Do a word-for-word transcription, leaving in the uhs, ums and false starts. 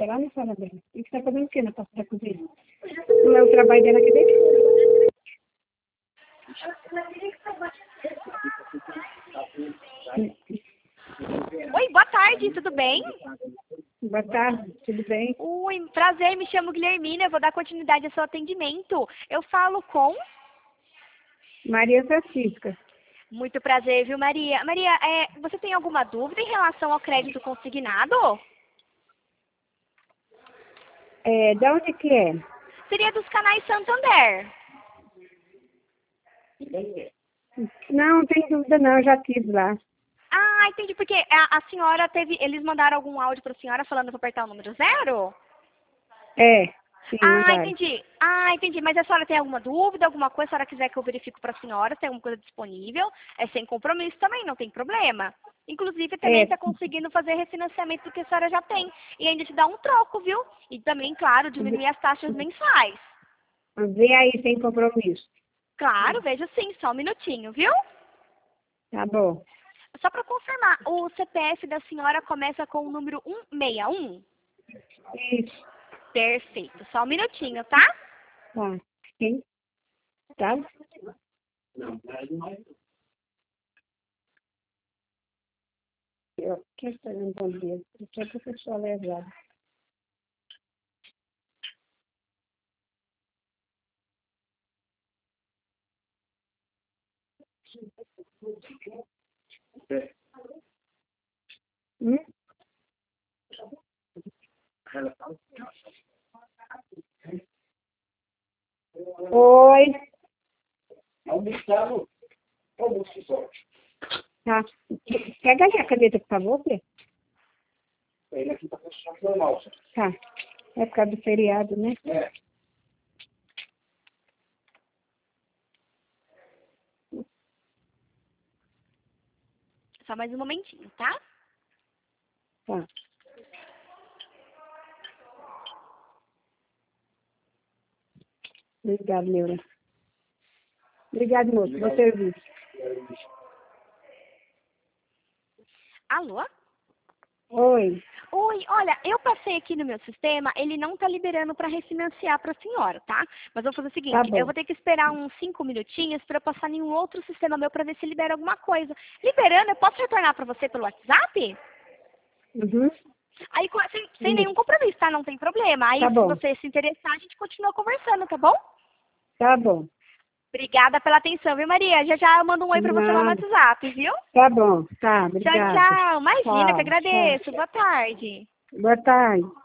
tá lá na sala dela. E você tá fazendo o quê na porta da cozinha? Não é o trabalho dela aqui dentro? Oi, boa tarde, tudo bem? Boa tarde, tudo bem? Oi, prazer, me chamo Guilhermina, eu vou dar continuidade ao seu atendimento. Eu falo com... Maria Francisca. Muito prazer, viu, Maria? Maria, é, você tem alguma dúvida em relação ao crédito consignado? É, de onde que é? Seria dos canais Santander. Não, não tem dúvida não, eu já tive lá. Ah, entendi, porque a, a senhora teve... Eles mandaram algum áudio para a senhora falando para apertar o número zero? É, sim, Ah, mandaram. entendi. Ah, entendi. Mas a senhora tem alguma dúvida, alguma coisa, se a senhora quiser que eu verifique para a senhora, se tem alguma coisa disponível, é sem compromisso também, não tem problema. Inclusive, também É, está conseguindo fazer refinanciamento do que a senhora já tem. E ainda te dá um troco, viu? E também, claro, diminuir as taxas mensais. vê aí sem compromisso. Claro, veja sim, só um minutinho, viu? Tá bom. Só para confirmar, o C P F da senhora começa com o número cento e sessenta e um? Isso, Perfeito, só um minutinho, tá? tá. Quem? Tá? Eu quero fazer um bom dia. Eu quero que a pessoa leve lá. Hum? Oi. Almoçado, almoço sorte. Tá. Pega aí a caneta, por favor, Fê. Ele aqui tá funcionando normal. Tá. É por causa do feriado, né? É. Só mais um momentinho, tá? Tá. Obrigado, Leura. Obrigado, moço. Bom Obrigado. serviço. Alô? Oi. Oi, olha, eu passei aqui no meu sistema, ele não tá liberando para refinanciar para a senhora, tá? Mas eu vou fazer o seguinte, Tá bom. eu vou ter que esperar uns cinco minutinhos para eu passar em um outro sistema meu para ver se libera alguma coisa. Liberando, eu posso retornar para você pelo WhatsApp? Uhum. Aí, com- sem, sem nenhum Isso. compromisso, tá? Não tem problema. Aí, Tá se bom. você se interessar, a gente continua conversando, tá bom? Tá bom. Obrigada pela atenção, viu, Maria? Já já eu mando um oi para você lá no Nada. WhatsApp, viu? Tá bom. Tá, Tchau, obrigada. tchau. Imagina, que Tchau, tchau. agradeço. Boa tarde. Boa tarde.